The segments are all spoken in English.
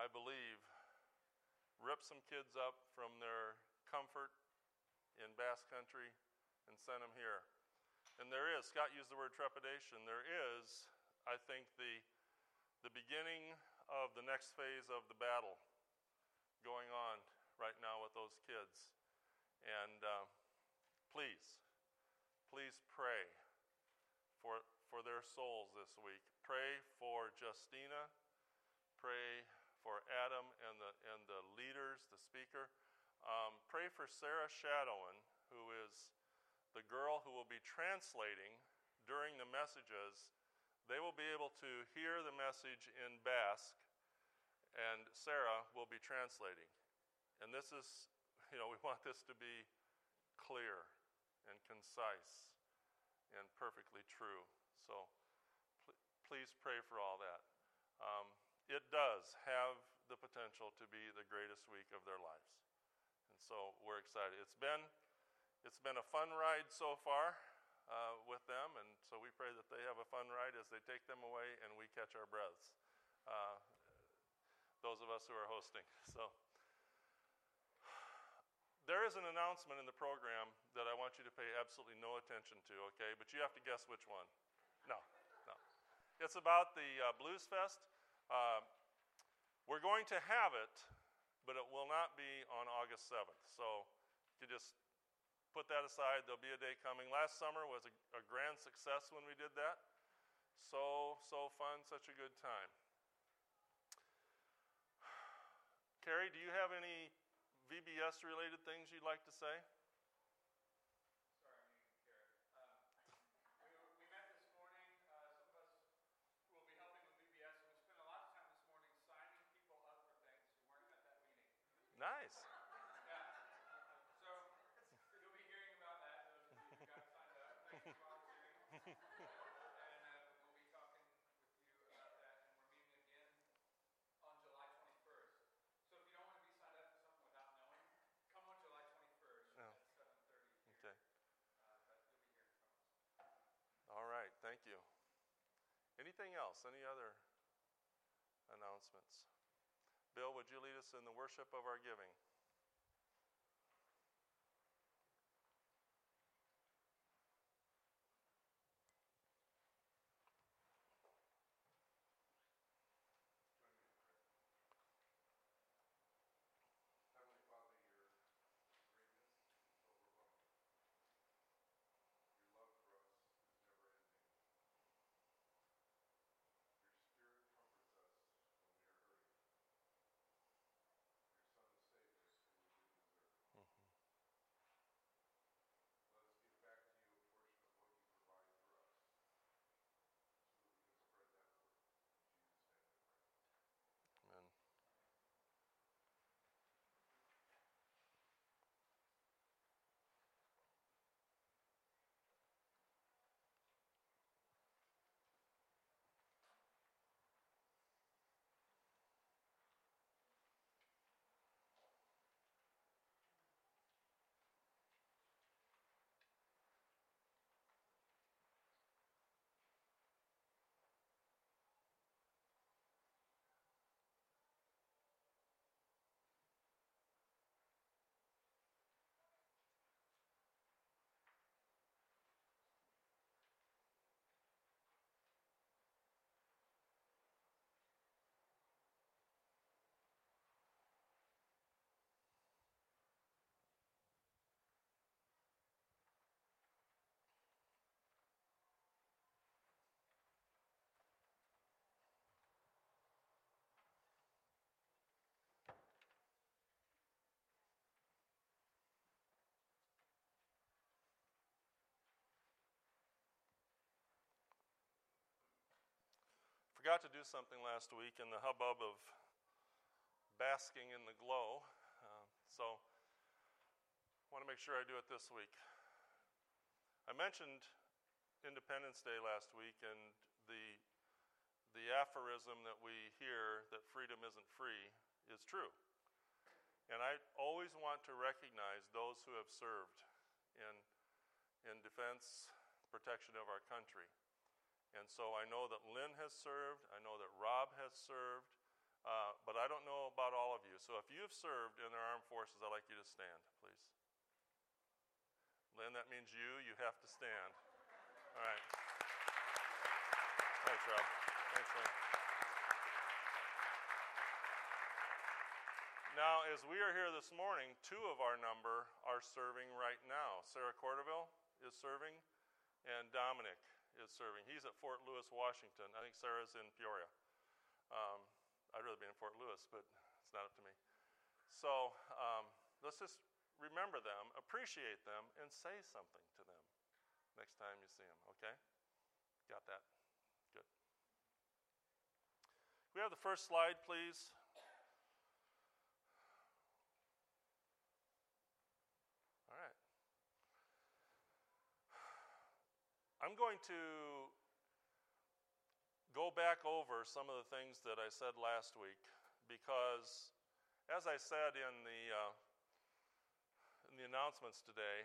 I believe, rip some kids up from their comfort in Basque Country and send them here. And there is, Scott used the word trepidation, there is, I think, the beginning of the next phase of the battle going on right now with those kids. And please pray for their souls this week. Pray for Justina. Pray for Adam and the leaders, the speaker. Pray for Sarah Shadowan, who is the girl who will be translating during the messages. They will be able to hear the message in Basque, and Sarah will be translating. And this is, we want this to be clear and concise and perfectly true. So please pray for all that. It does have the potential to be the greatest week of their lives. And so we're excited. It's been a fun ride so far with them, and so we pray that they have a fun ride as they take them away and we catch our breaths, those of us who are hosting. So there is an announcement in the program that I want you to pay absolutely no attention to, okay? But you have to guess which one. No. It's about the Blues Fest. We're going to have it, but it will not be on August 7th. So you just put that aside. There'll be a day coming. Last summer was a grand success when we did that. So fun, such a good time. Carrie, do you have any VBS-related things you'd like to say? Sorry, I'm muting Carrie. We met this morning. Some of us will be helping with VBS, and we spent a lot of time this morning signing people up for things who weren't at that meeting. Nice. Yeah. So you'll be hearing about that, those of you who got signed up. Thanks for volunteering. And we'll be talking with you about that, and we're meeting again on July 21st. So if you don't want to be signed up for something without knowing, come on July 21st at 7:30 here. Okay. But you'll be hearing from us. All right, thank you. Anything else? Any other announcements? Bill, would you lead us in the worship of our giving? Heavenly Father, your greatness is overwhelming. Your love for us is never ending. Your Spirit comforts us when we are hurting. Your Son saved us when we didn't deserve it. Let us give back to you a portion of what you provide for us, so that we can spread that word. In Jesus' name I pray. Amen. Forgot to do something last week in the hubbub of basking in the glow, so I want to make sure I do it this week. I mentioned Independence Day last week and the aphorism that we hear that freedom isn't free is true. And I always want to recognize those who have served in defense, protection of our country. And so I know that Lynn has served, I know that Rob has served, But I don't know about all of you. So if you have served in our armed forces, I'd like you to stand, please. Lynn, that means you have to stand. All right. Thanks, Rob. Thanks, Lynn. Now, as we are here this morning, 2 of our number are serving right now. Sarah Cordoville is serving, and Dominic is serving. He's at Fort Lewis, Washington. I think Sarah's in Peoria. I'd rather be in Fort Lewis, but it's not up to me. So let's just remember them, appreciate them, and say something to them next time you see them, okay? Got that? Good. Can we have the first slide, please? All right. I'm going to go back over some of the things that I said last week because, as I said in the announcements today,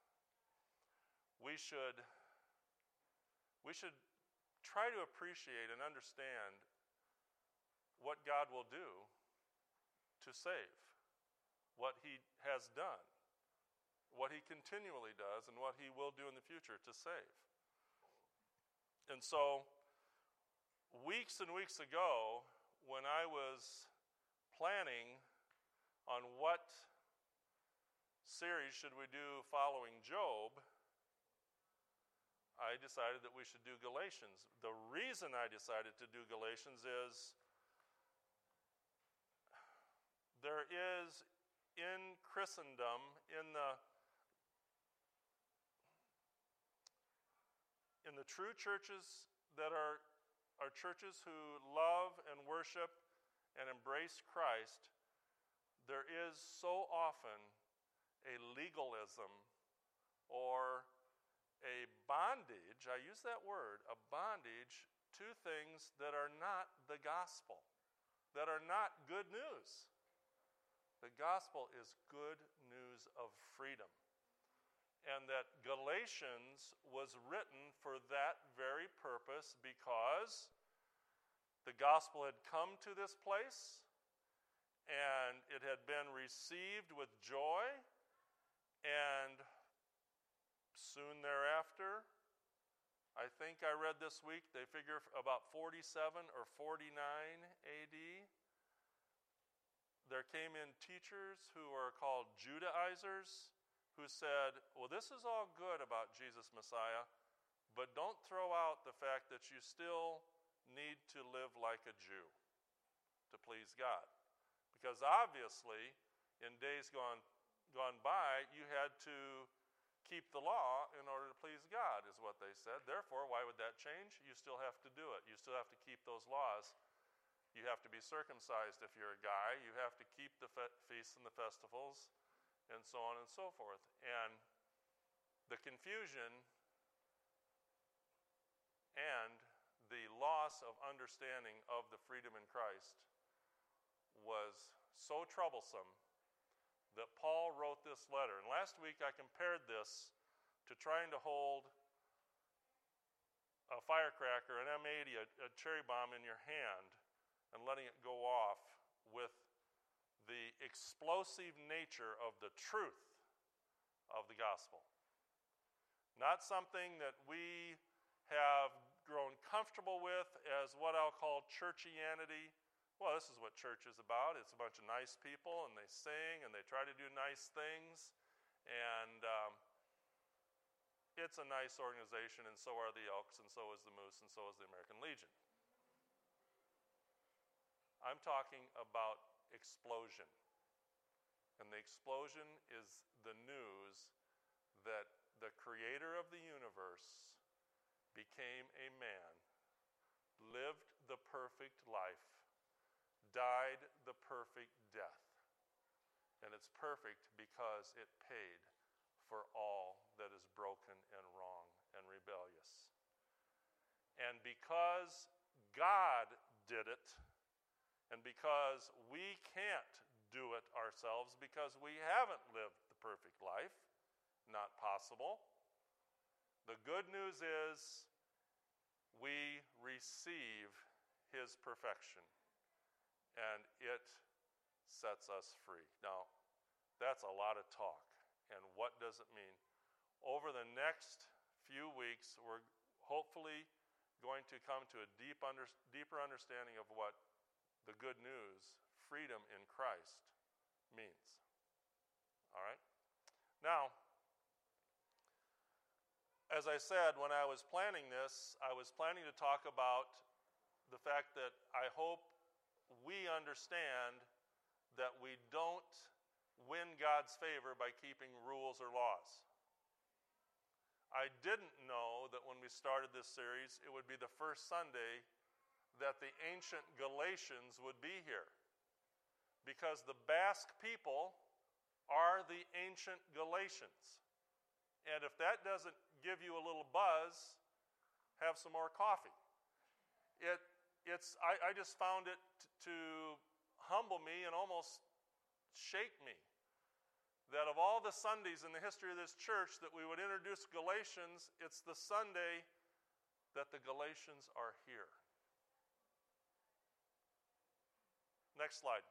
we should try to appreciate and understand what God will do to save, what He has done, what He continually does, and what He will do in the future to save. And so, weeks and weeks ago, when I was planning on what series should we do following Job, I decided that we should do Galatians. The reason I decided to do Galatians is there is in Christendom, in the true churches that are churches who love and worship and embrace Christ, there is so often a legalism or a bondage, I use that word, a bondage to things that are not the gospel, that are not good news. The gospel is good news of freedom. And that Galatians was written for that very purpose because the gospel had come to this place and it had been received with joy, and soon thereafter, I think I read this week, they figure about 47 or 49 AD, there came in teachers who are called Judaizers, who said, well, this is all good about Jesus Messiah, but don't throw out the fact that you still need to live like a Jew to please God. Because obviously, in days gone by, you had to keep the law in order to please God, is what they said. Therefore, why would that change? You still have to do it. You still have to keep those laws. You have to be circumcised if you're a guy. You have to keep the feasts and the festivals, and so on and so forth. And the confusion and the loss of understanding of the freedom in Christ was so troublesome that Paul wrote this letter. And last week I compared this to trying to hold a firecracker, an M80, a cherry bomb in your hand and letting it go off with the explosive nature of the truth of the gospel. Not something that we have grown comfortable with as what I'll call churchianity. Well, this is what church is about. It's a bunch of nice people, and they sing, and they try to do nice things, and it's a nice organization, and so are the Elks, and so is the Moose, and so is the American Legion. I'm talking about explosion. And the explosion is the news that the creator of the universe became a man, lived the perfect life, died the perfect death. And it's perfect because it paid for all that is broken and wrong and rebellious. And because God did it, and because we can't do it ourselves, because we haven't lived the perfect life, not possible, the good news is we receive His perfection. and it sets us free. Now, that's a lot of talk. And what does it mean? Over the next few weeks, we're hopefully going to come to a deeper understanding of what the good news, freedom in Christ, means. All right? Now, as I said, when I was planning this, I was planning to talk about the fact that I hope we understand that we don't win God's favor by keeping rules or laws. I didn't know that when we started this series, it would be the first Sunday that the ancient Galatians would be here. Because the Basque people are the ancient Galatians. And if that doesn't give you a little buzz, have some more coffee. I just found it to humble me and almost shake me that of all the Sundays in the history of this church that we would introduce Galatians, it's the Sunday that the Galatians are here. Next slide.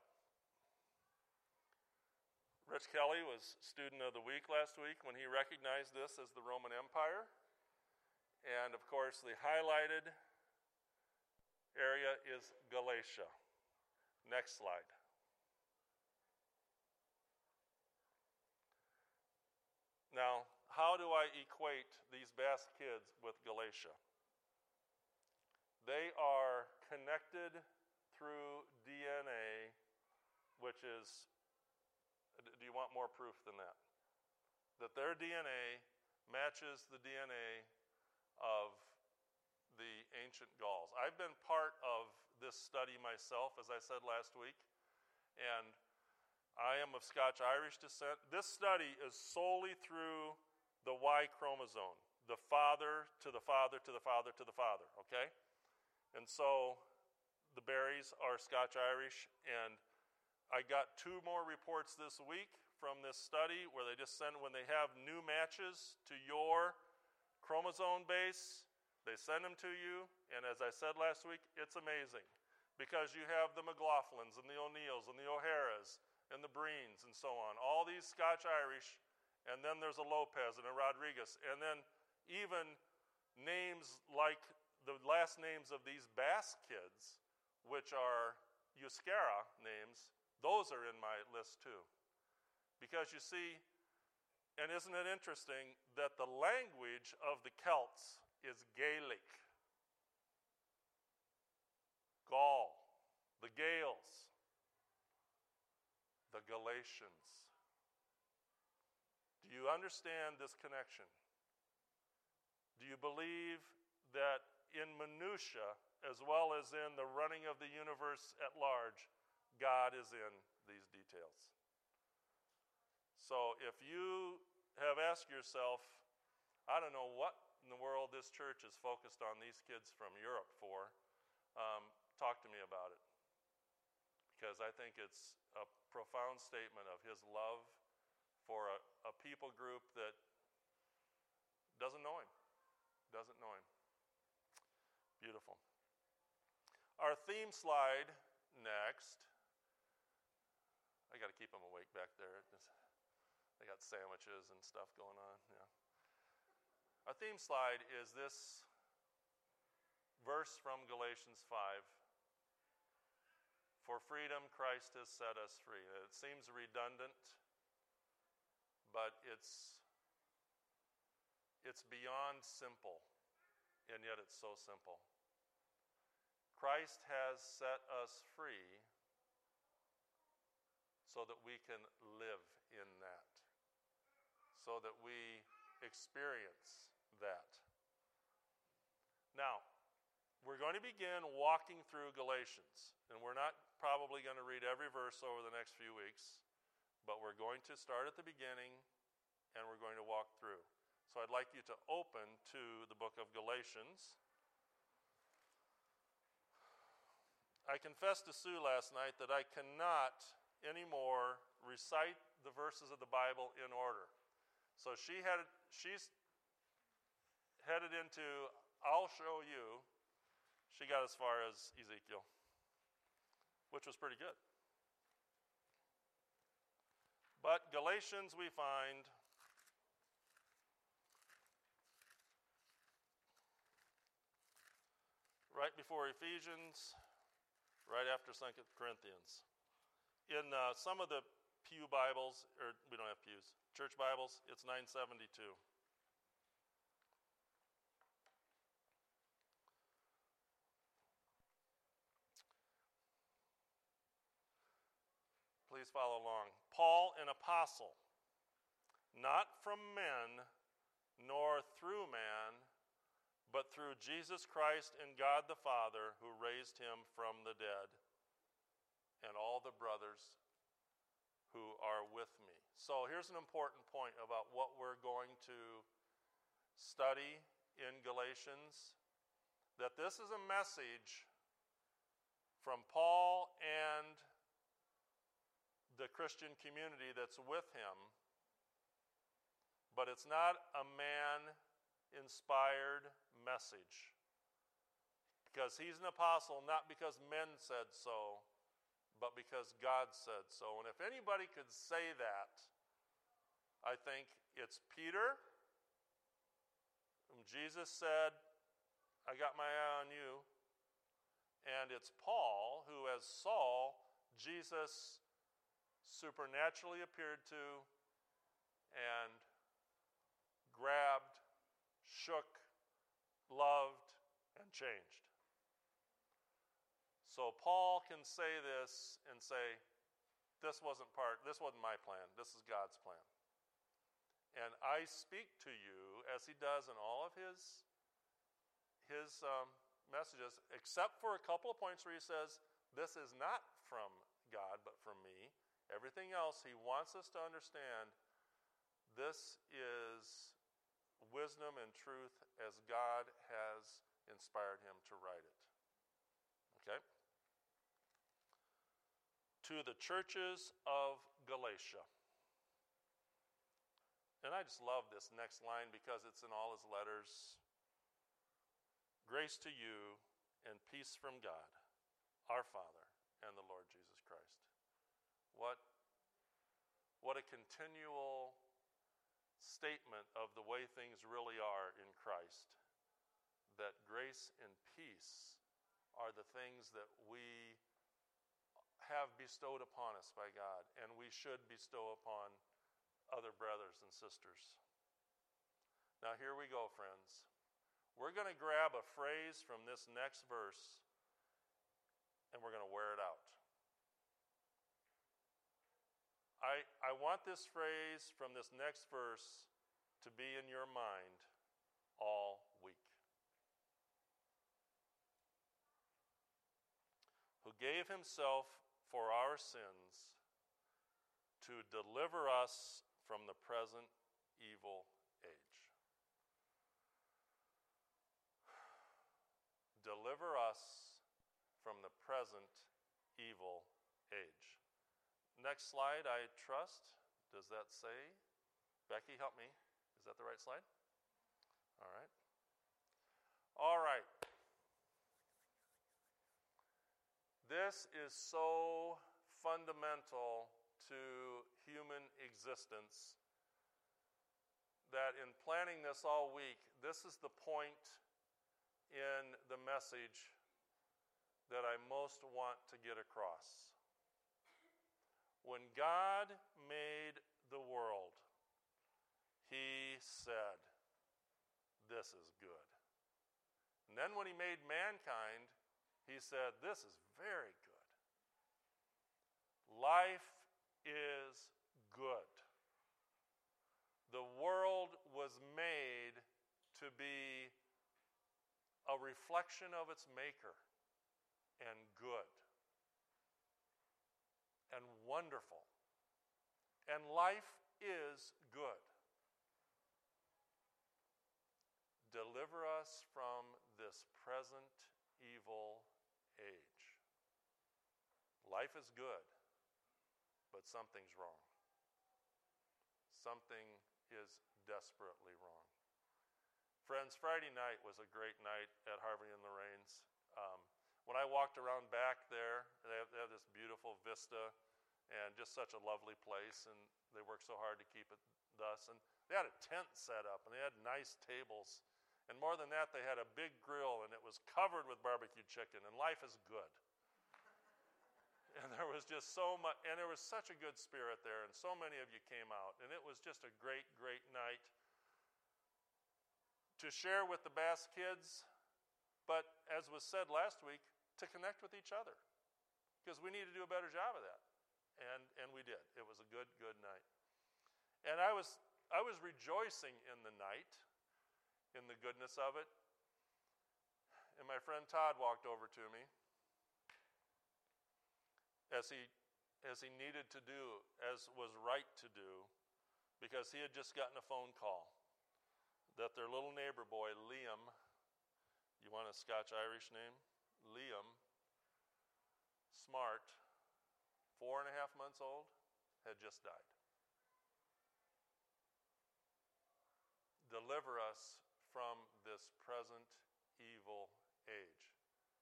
Rich Kelly was student of the week last week when he recognized this as the Roman Empire. And of course, the highlighted area is Galatia. Next slide. Now, how do I equate these Basque kids with Galatia? They are connected through DNA, which is, do you want more proof than that? That their DNA matches the DNA of the ancient Gauls. I've been part of this study myself, as I said last week, and I am of Scotch-Irish descent. This study is solely through the Y chromosome, the father to the father to the father to the father, okay? And so the Berries are Scotch-Irish, and I got 2 more reports this week from this study where they just send, when they have new matches to your chromosome base, they send them to you, and as I said last week, it's amazing because you have the McLaughlins and the O'Neills and the O'Haras and the Breens and so on, all these Scotch-Irish, and then there's a Lopez and a Rodriguez, and then even names like the last names of these Basque kids, which are Euskara names, those are in my list too. Because you see, and isn't it interesting that the language of the Celts is Gaelic? Gaul, the Gaels, the Galatians. Do you understand this connection? Do you believe that in minutia, as well as in the running of the universe at large, God is in these details? So if you have asked yourself, I don't know what in the world this church is focused on these kids from Europe for, talk to me about it. Because I think it's a profound statement of his love for a people group that doesn't know him. Doesn't know him. Beautiful. Our theme slide next. I got to keep them awake back there. They got sandwiches and stuff going on. Yeah. Our theme slide is this verse from Galatians 5. For freedom, Christ has set us free. It seems redundant, but it's beyond simple, and yet it's so simple. Christ has set us free so that we can live in that, so that we experience that. Now, we're going to begin walking through Galatians, and we're not probably going to read every verse over the next few weeks, but we're going to start at the beginning, and we're going to walk through. So I'd like you to open to the book of Galatians. I confessed to Sue last night that I cannot anymore recite the verses of the Bible in order. So she's headed into, I'll show you. She got as far as Ezekiel. which was pretty good. But Galatians, we find, right before Ephesians, right after 2 Corinthians. In some of the Pew Bibles, or we don't have pews, church Bibles, it's 972. Please follow along. Paul, an apostle, not from men, nor through man, but through Jesus Christ and God the Father, who raised him from the dead, and all the brothers who are with me. So here's an important point about what we're going to study in Galatians, that this is a message from Paul and the Christian community that's with him, but it's not a man-inspired message, because he's an apostle not because men said so, but because God said so. And if anybody could say that, I think it's Peter, whom Jesus said, I got my eye on you, and it's Paul, who as Saul, Jesus supernaturally appeared to and grabbed, shook, loved, and changed. So Paul can say this and say, this wasn't my plan, this is God's plan. And I speak to you, as he does in all of his messages, except for a couple of points where he says, this is not from God, but from me. Everything else, he wants us to understand this is wisdom and truth as God has inspired him to write it. Okay? To the churches of Galatia. And I just love this next line because it's in all his letters. Grace to you and peace from God, our Father, and the Lord Jesus Christ. What a continual statement of the way things really are in Christ, that grace and peace are the things that we have bestowed upon us by God, and we should bestow upon other brothers and sisters. Now here we go, friends. We're going to grab a phrase from this next verse, and we're going to wear it out. I want this phrase from this next verse to be in your mind all week. Who gave himself for our sins to deliver us from the present evil age. Deliver us from the present evil age. Next slide, I trust. Does that say? Becky, help me. Is that the right slide? All right. All right. This is so fundamental to human existence that in planning this all week, this is the point in the message that I most want to get across. When God made the world, he said, this is good. And then when he made mankind, he said, this is very good. Life is good. The world was made to be a reflection of its maker, and good, and wonderful. And life is good. Deliver us from this present evil age. Life is good, but something's wrong. Something is desperately wrong. Friends, Friday night was a great night at Harvey and Lorraine's. When I walked around back there, they have this beautiful vista and just such a lovely place, and they work so hard to keep it thus. And they had a tent set up, and they had nice tables. And more than that, they had a big grill, and it was covered with barbecue chicken, and life is good. And there was just so much, and there was such a good spirit there, and so many of you came out, and it was just a great, great night to share with the Bass kids, but as was said last week, to connect with each other, because we need to do a better job of that, and we did. It was a good, good night, and I was rejoicing in the night, in the goodness of it, and my friend Todd walked over to me, as he needed to do, as was right to do, because he had just gotten a phone call that their little neighbor boy, Liam, you want a Scotch-Irish name? Liam Smart, 4.5 months old, had just died. Deliver us from this present evil age.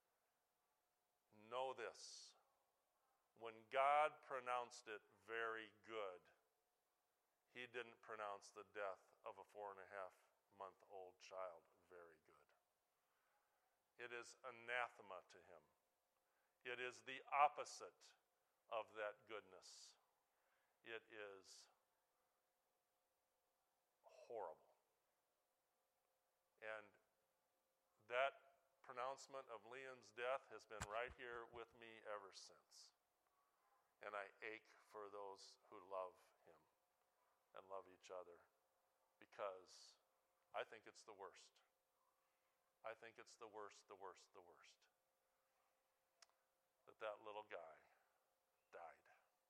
Know this. When God pronounced it very good, he didn't pronounce the death of a 4.5-month-old child very good. It is anathema to him. It is the opposite of that goodness. It is horrible. And that pronouncement of Liam's death has been right here with me ever since. And I ache for those who love him and love each other, because I think it's the worst. I think it's the worst, the worst, the worst. That little guy died.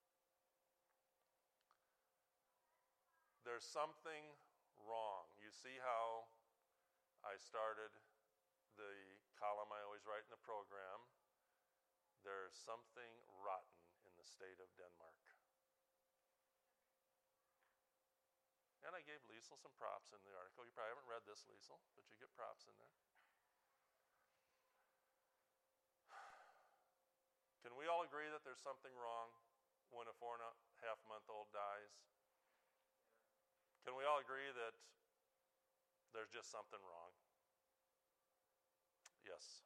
There's something wrong. You see how I started the column I always write in the program. There's something rotten in the state of Denmark. And I gave Liesl some props in the article. You probably haven't read this, Liesl, but you get props in there. Can we all agree that there's something wrong when a 4.5-month-old dies? Can we all agree that there's just something wrong? Yes.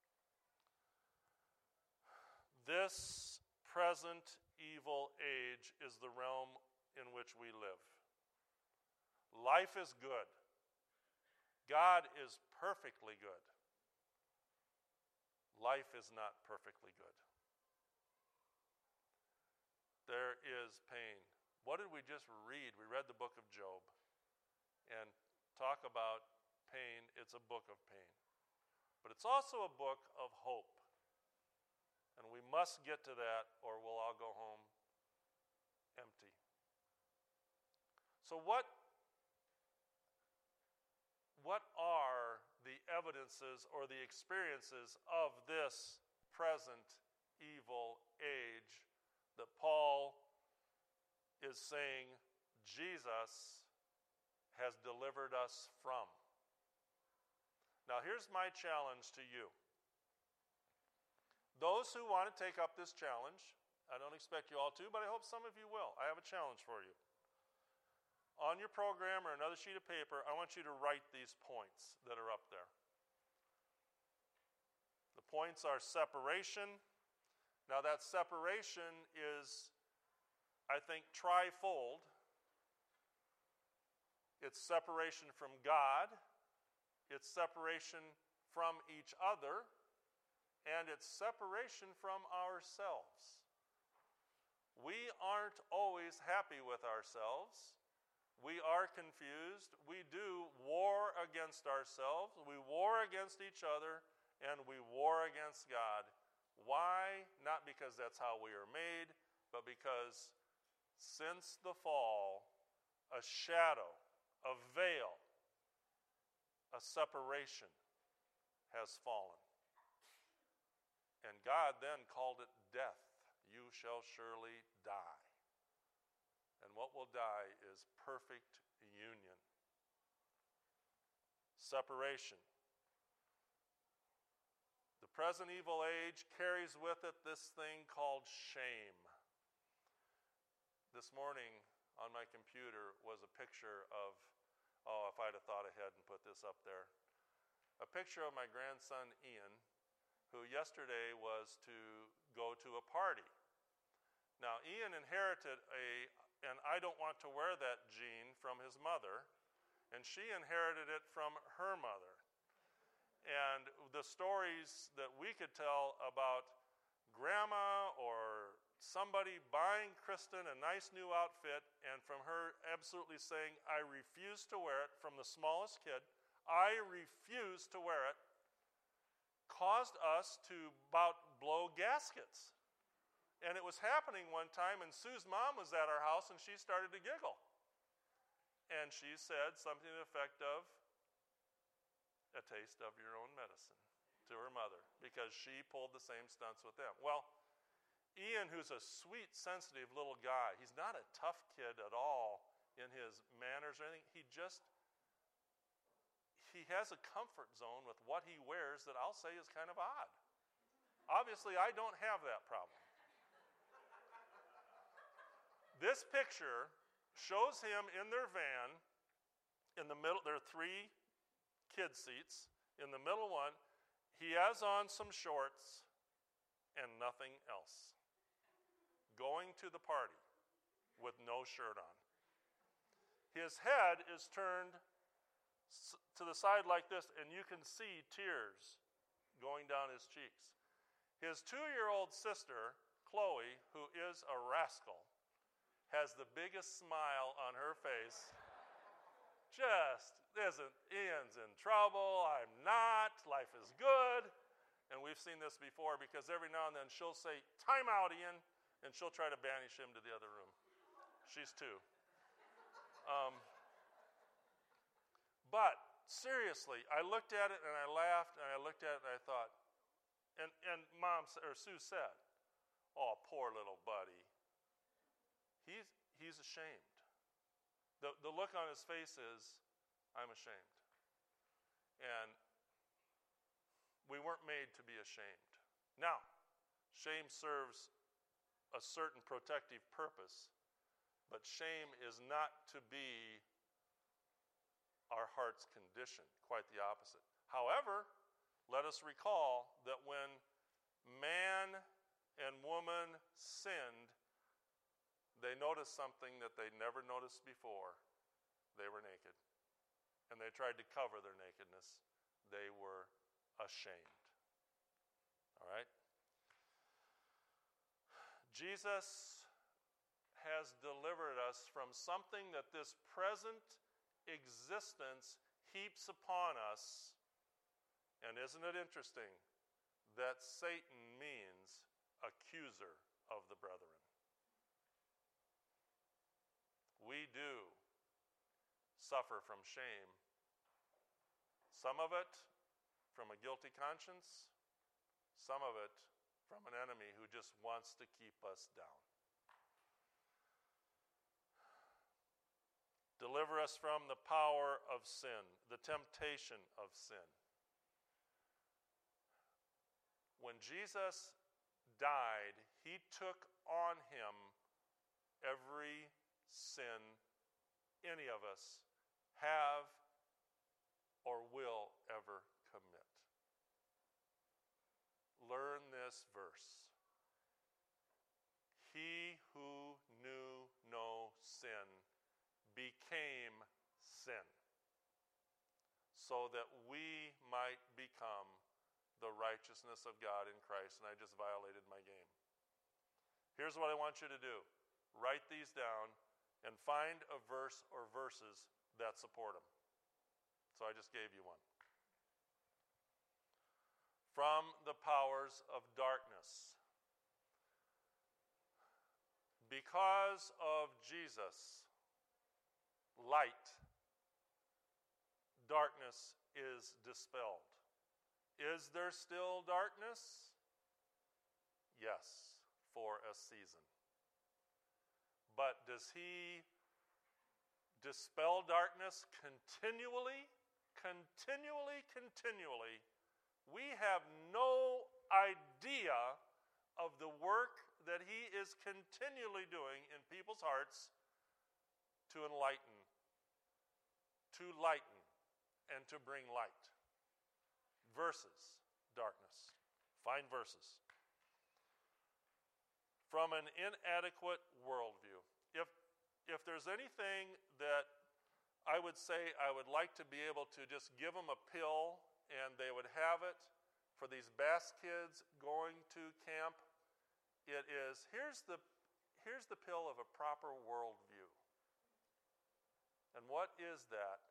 This present evil age is the realm in which we live. Life is good. God is perfectly good. Life is not perfectly good. There is pain. What did we just read? We read the book of Job. And talk about pain, it's a book of pain. But it's also a book of hope. And we must get to that, or we'll all go home empty. So what are the evidences or the experiences of this present evil age that Paul is saying Jesus has delivered us from? Now here's my challenge to you. Those who want to take up this challenge, I don't expect you all to, but I hope some of you will. I have a challenge for you. On your program or another sheet of paper, I want you to write these points that are up there. The points are separation. Now that separation is, I think, trifold. It's separation from God, it's separation from each other, and it's separation from ourselves. We aren't always happy with ourselves. We are confused. We do war against ourselves. We war against each other, and we war against God. Why? Not because that's how we are made, but because since the fall, a shadow, a veil, a separation has fallen. And God then called it death. You shall surely die. And what will die is perfect union. Separation. The The present evil age carries with it this thing called shame. This morning on my computer was a picture of, if I'd have thought ahead and put this up there, a picture of my grandson Ian, who yesterday was to go to a party. Now, Ian inherited and I don't want to wear that gene from his mother, and she inherited it from her mother. And the stories that we could tell about grandma or somebody buying Kristen a nice new outfit and from her absolutely saying, I refuse to wear it, from the smallest kid, I refuse to wear it, caused us to about blow gaskets. And it was happening one time, and Sue's mom was at our house, and she started to giggle. And she said something to the effect of, a taste of your own medicine, to her mother, because she pulled the same stunts with them. Well, Ian, who's a sweet, sensitive little guy, he's not a tough kid at all in his manners or anything. He has a comfort zone with what he wears that I'll say is kind of odd. Obviously, I don't have that problem. This picture shows him in their van. In the middle, there are 3 kid seats. In the middle one, he has on some shorts and nothing else. Going to the party with no shirt on. His head is turned to the side like this, and you can see tears going down his cheeks. His 2-year-old sister, Chloe, who is a rascal, has the biggest smile on her face. Just isn't, Ian's in trouble, I'm not, life is good. And we've seen this before because every now and then she'll say, time out, Ian, and she'll try to banish him to the other room. She's 2. But seriously, I looked at it and I laughed, and I looked at it and I thought, and Sue said, oh, poor little buddy. He's ashamed. The look on his face is, I'm ashamed. And we weren't made to be ashamed. Now, shame serves a certain protective purpose, but shame is not to be our heart's condition, quite the opposite. However, let us recall that when man and woman sinned, they noticed something that they never noticed before. They were naked. And they tried to cover their nakedness. They were ashamed. All right? Jesus has delivered us from something that this present existence heaps upon us. And isn't it interesting that Satan means accuser of the brethren? We do suffer from shame. Some of it from a guilty conscience, some of it from an enemy who just wants to keep us down. Deliver us from the power of sin, the temptation of sin. When Jesus died, he took on him every sin any of us have or will ever commit. Learn this verse. He who knew no sin became sin, so that we might become the righteousness of God in Christ. And I just violated my game. Here's what I want you to do. Write these down and find a verse or verses that support them. So I just gave you one. From the powers of darkness. Because of Jesus, light, darkness is dispelled. Is there still darkness? Yes, for a season. But does he dispel darkness continually? Continually, continually. We have no idea of the work that he is continually doing in people's hearts to enlighten, to lighten, and to bring light. Versus darkness. Find verses. From an inadequate worldview. If there's anything that I would say I would like to be able to just give them a pill and they would have it for these Basque kids going to camp, it is, here's the pill of a proper worldview. And what is that?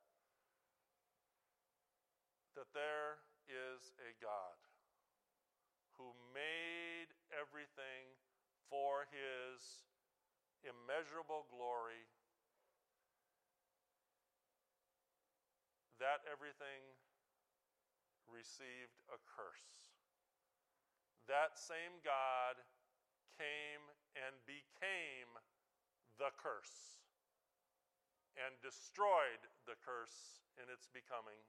That there is a God who made everything for his immeasurable glory, that everything received a curse. That same God came and became the curse and destroyed the curse in his becoming,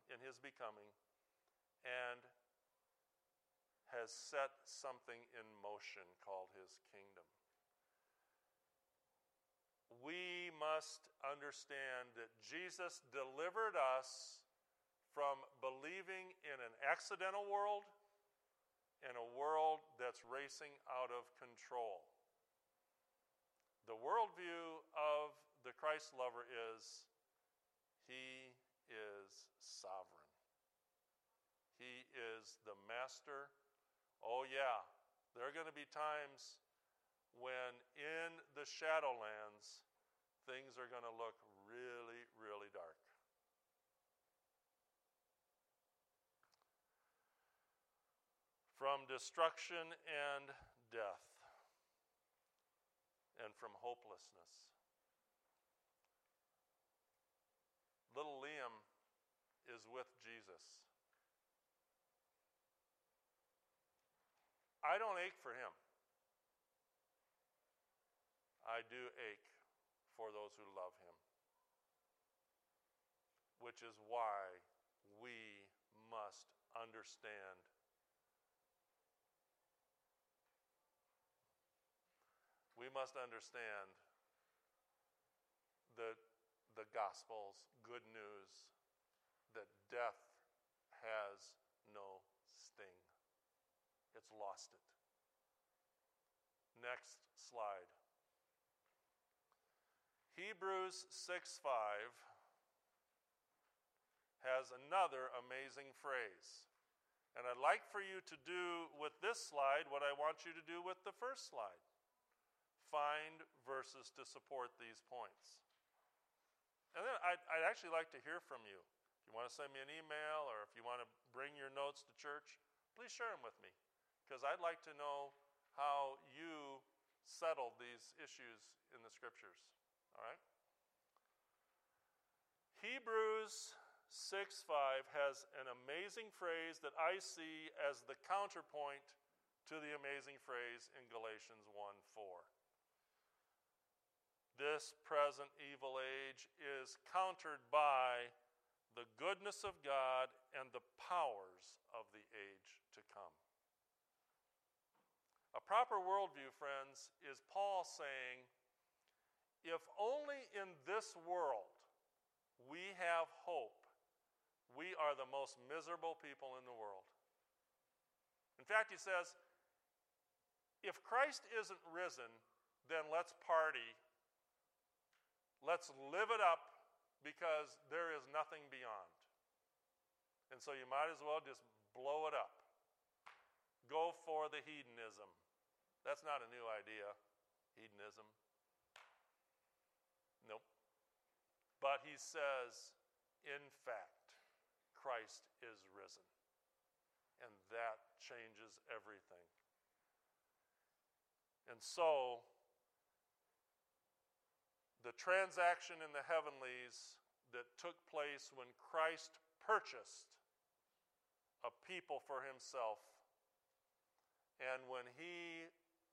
and has set something in motion called his kingdom. We must understand that Jesus delivered us from believing in an accidental world and a world that's racing out of control. The worldview of the Christ lover is, he is sovereign. He is the master. Oh yeah, there are going to be times when in the Shadowlands, things are going to look really, really dark. From destruction and death, and from hopelessness. Little Liam is with Jesus. I don't ache for him. I do ache for those who love him. Which is why we must understand the gospel's good news that death has no sting. It's lost it. Next slide. Hebrews 6:5 has another amazing phrase. And I'd like for you to do with this slide what I want you to do with the first slide. Find verses to support these points. And then I'd actually like to hear from you. If you want to send me an email or if you want to bring your notes to church, please share them with me. Because I'd like to know how you settled these issues in the scriptures. All right? Hebrews 6:5 has an amazing phrase that I see as the counterpoint to the amazing phrase in Galatians 1:4. This present evil age is countered by the goodness of God and the powers of the age to come. A proper worldview, friends, is Paul saying, if only in this world we have hope, we are the most miserable people in the world. In fact, he says, if Christ isn't risen, then let's party. Let's live it up because there is nothing beyond. And so you might as well just blow it up. Go for the hedonism. That's not a new idea, hedonism. Nope. But he says, in fact, Christ is risen. And that changes everything. And so, the transaction in the heavenlies that took place when Christ purchased a people for himself, and when he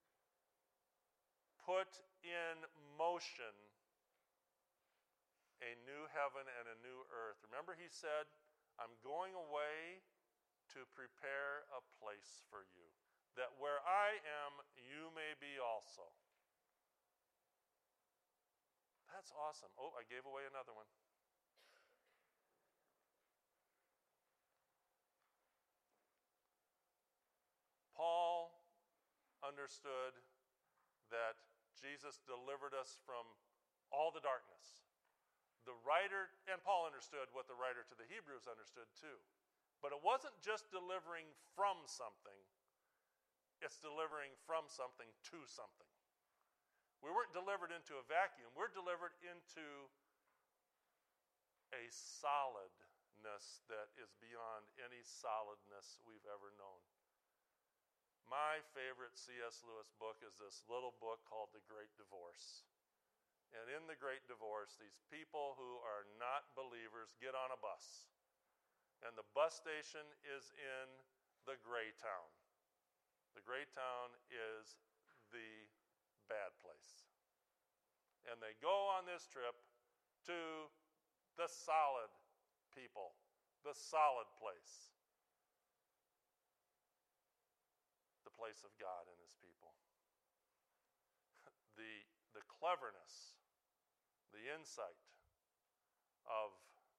put in motion a new heaven and a new earth. Remember, he said, I'm going away to prepare a place for you. that where I am, you may be also. That's awesome. Oh, I gave away another one. Paul understood that Jesus delivered us from all the darkness. The writer, and Paul understood what the writer to the Hebrews understood too. But it wasn't just delivering from something, it's delivering from something to something. We weren't delivered into a vacuum, we're delivered into a solidness that is beyond any solidness we've ever known. My favorite C.S. Lewis book is this little book called The Great Divorce. And in The Great Divorce, these people who are not believers get on a bus. And the bus station is in the gray town. The gray town is the bad place. And they go on this trip to the solid people, the solid place. The place of God and his people. The cleverness, the insight of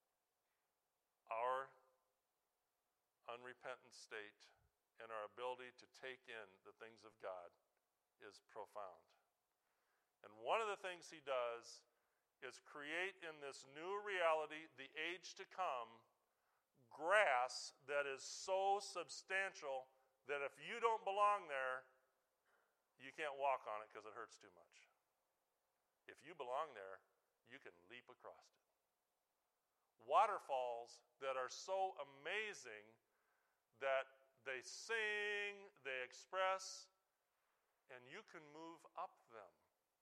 our unrepentant state and our ability to take in the things of God is profound. And one of the things he does is create in this new reality, the age to come, grass that is so substantial that if you don't belong there, you can't walk on it because it hurts too much. If you belong there, you can leap across it. Waterfalls that are so amazing that they sing, they express, and you can move up them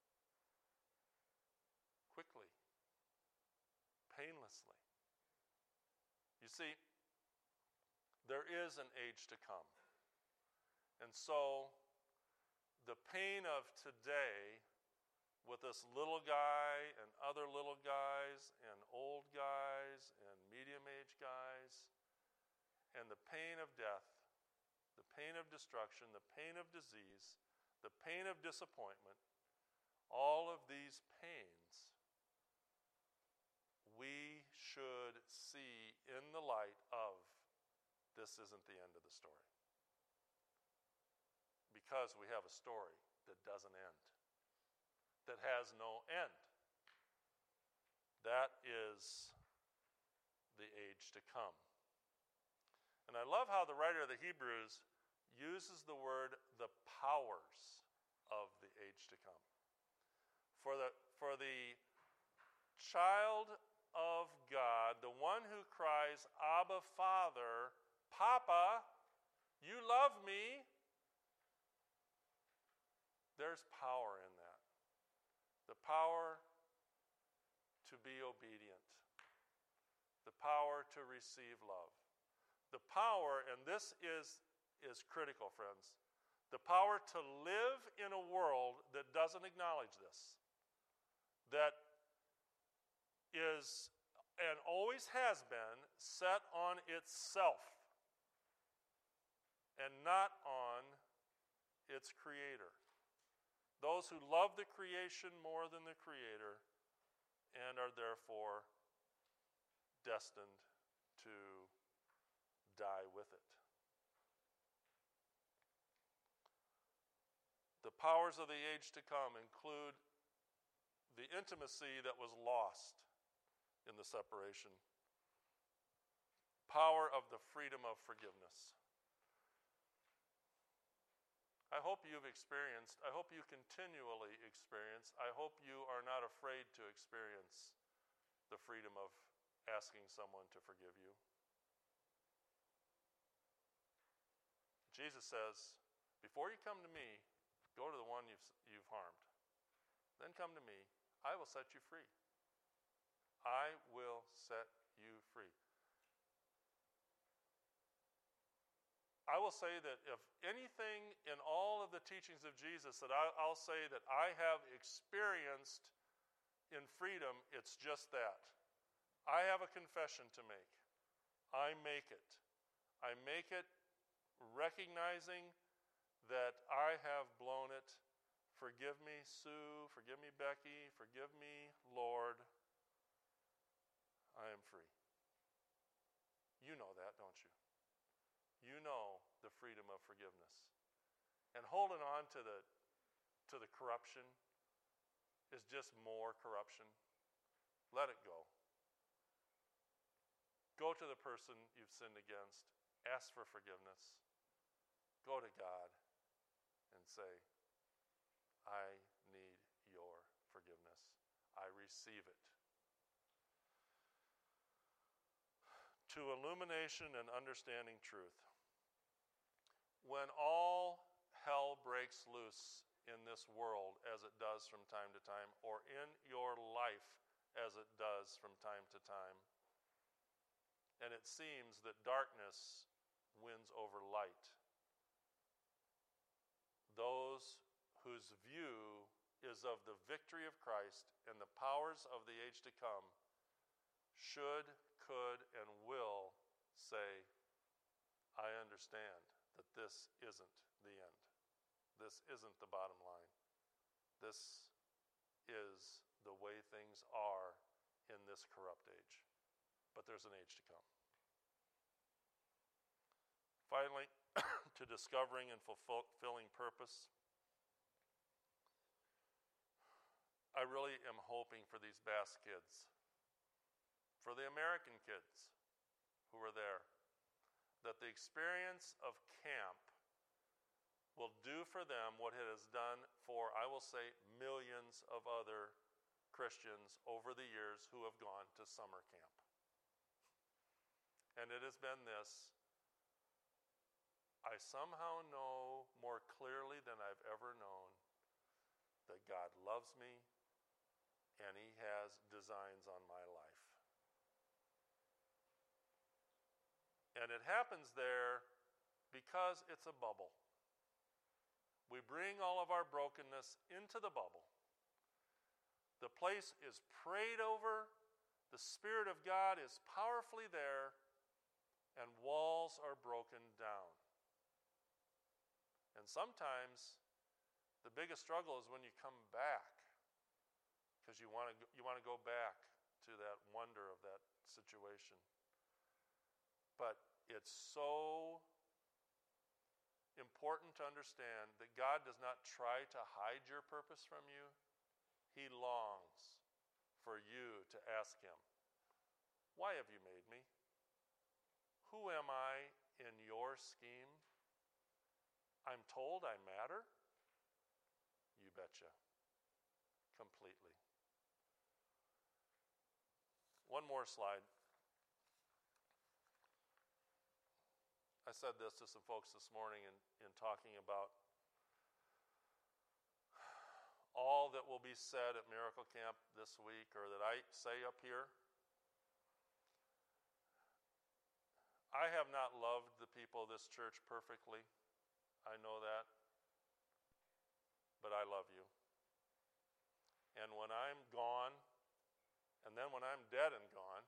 quickly, painlessly. You see, there is an age to come. And so the pain of today with this little guy and other little guys and old guys and medium-aged guys and the pain of death, the pain of destruction, the pain of disease, the pain of disappointment, all of these pains we should see in the light of this isn't the end of the story. Because we have a story that doesn't end, that has no end. That is the age to come. And I love how the writer of the Hebrews uses the word the powers of the age to come. For the child of God, the one who cries, Abba, Father, Papa, you love me. There's power in that. The power to be obedient. The power to receive love. The power, and this is critical, friends, the power to live in a world that doesn't acknowledge this, that is and always has been set on itself and not on its creator. Those who love the creation more than the creator and are therefore destined to die with it. The powers of the age to come include the intimacy that was lost in the separation, power of the freedom of forgiveness. I hope you've experienced, I hope you continually experience, I hope you are not afraid to experience the freedom of asking someone to forgive you. Jesus says, before you come to me, go to the one you've harmed. Then come to me, I will set you free. I will set you free. I will say that if anything in all of the teachings of Jesus that I'll say that I have experienced in freedom, it's just that. I have a confession to make. I make it. I make it recognizing that I have blown it. Forgive me, Sue. Forgive me, Becky. Forgive me, Lord. I am free. You know that, don't you? You know the freedom of forgiveness. And holding on to the corruption is just more corruption. Let it go. Go to the person you've sinned against. Ask for forgiveness. Go to God and say, I need your forgiveness. I receive it. To illumination and understanding truth. When all hell breaks loose in this world, as it does from time to time, or in your life as it does from time to time, and it seems that darkness wins over light, those whose view is of the victory of Christ and the powers of the age to come should, could, and will say, I understand that this isn't the end. This isn't the bottom line. This is the way things are in this corrupt age. But there's an age to come. Finally, to discovering and fulfilling purpose. I really am hoping for these Bass kids, for the American kids who were there, that the experience of camp will do for them what it has done for, I will say, millions of other Christians over the years who have gone to summer camp. And it has been this: I somehow know more clearly than I've ever known that God loves me and He has designs on my life. And it happens there because it's a bubble. We bring all of our brokenness into the bubble. The place is prayed over, the Spirit of God is powerfully there, and walls are broken down. And sometimes the biggest struggle is when you come back, because you want to go back to that wonder of that situation. But it's so important to understand that God does not try to hide your purpose from you. He longs for you to ask Him, why have you made me? Who am I in your scheme? I'm told I matter. You betcha. Completely. One more slide. I said this to some folks this morning in talking about all that will be said at Miracle Camp this week, or that I say up here. I have not loved the people of this church perfectly. I know that. But I love you. And when I'm gone, and then when I'm dead and gone,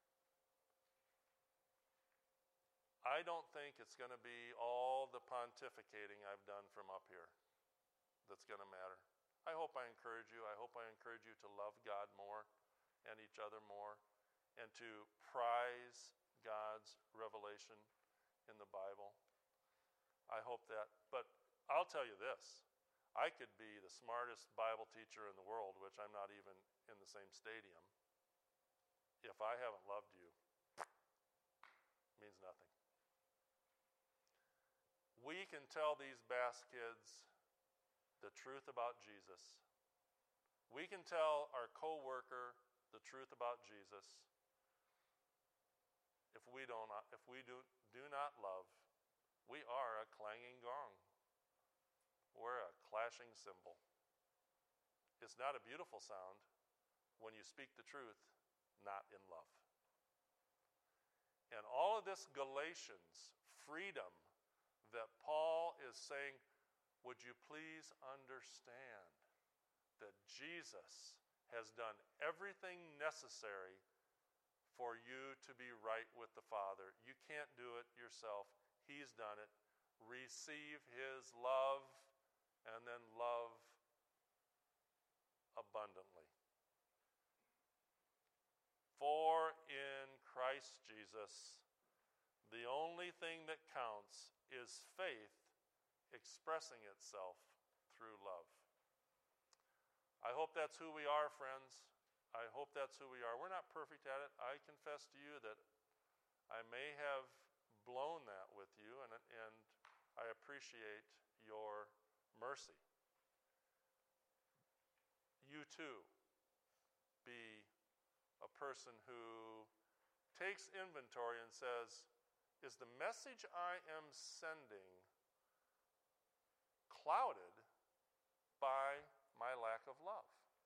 I don't think it's going to be all the pontificating I've done from up here that's going to matter. I hope I encourage you. I hope I encourage you to love God more and each other more, and to prize God's revelation in the Bible. I hope that. But I'll tell you this. I could be the smartest Bible teacher in the world, which I'm not even in the same stadium. If I haven't loved you, it means nothing. We can tell these Bass kids the truth about Jesus. We can tell our co-worker the truth about Jesus. If we do not love, we are a clanging gong. We're a clashing cymbal. It's not a beautiful sound when you speak the truth, not in love. And all of this Galatians freedom that Paul is saying, would you please understand that Jesus has done everything necessary for you to be right with the Father. You can't do it yourself. He's done it. receive his love, and then love abundantly. For in Christ Jesus, the only thing that counts is faith expressing itself through love. I hope that's who we are, friends. I hope that's who we are. We're not perfect at it. I confess to you that I may have blown that with you, and I appreciate your mercy. You too, be a person who takes inventory and says, is the message I am sending clouded by my lack of love?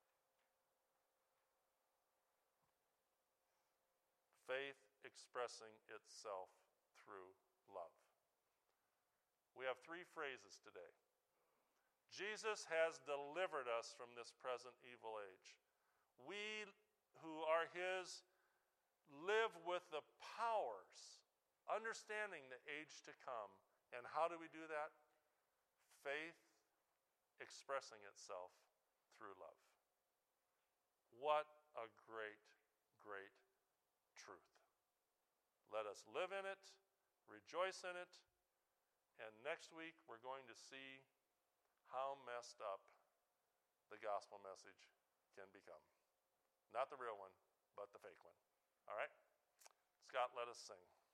Faith expressing itself through love. We have 3 phrases today. Jesus has delivered us from this present evil age. We who are his live with the powers, understanding the age to come. And how do we do that? Faith expressing itself through love. What a great, great truth. Let us live in it, rejoice in it, and next week we're going to see how messed up the gospel message can become. Not the real one, but the fake one. All right? Scott, let us sing.